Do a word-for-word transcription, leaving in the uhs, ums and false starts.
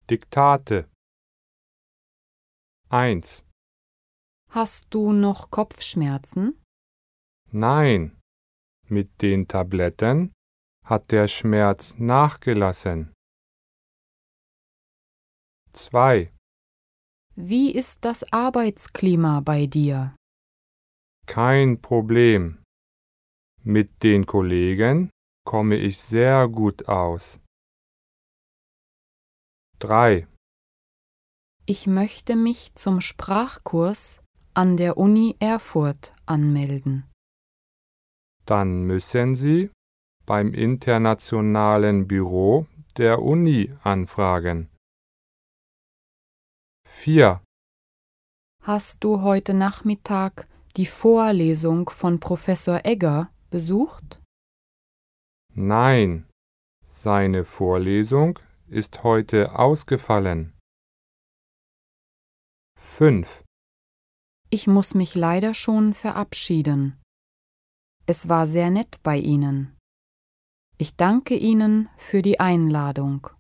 Diktate. eins. Hast du noch Kopfschmerzen? Nein, mit den Tabletten hat der Schmerz nachgelassen. zwei. Wie ist das Arbeitsklima bei dir? Kein Problem. Mit den Kollegen komme ich sehr gut aus. drei. Ich möchte mich zum Sprachkurs an der Uni Erfurt anmelden. Dann müssen Sie beim internationalen Büro der Uni anfragen. vier. Hast du heute Nachmittag die Vorlesung von Professor Egger besucht? Nein, seine Vorlesung ist heute ausgefallen. fünf. Ich muss mich leider schon verabschieden. Es war sehr nett bei Ihnen. Ich danke Ihnen für die Einladung.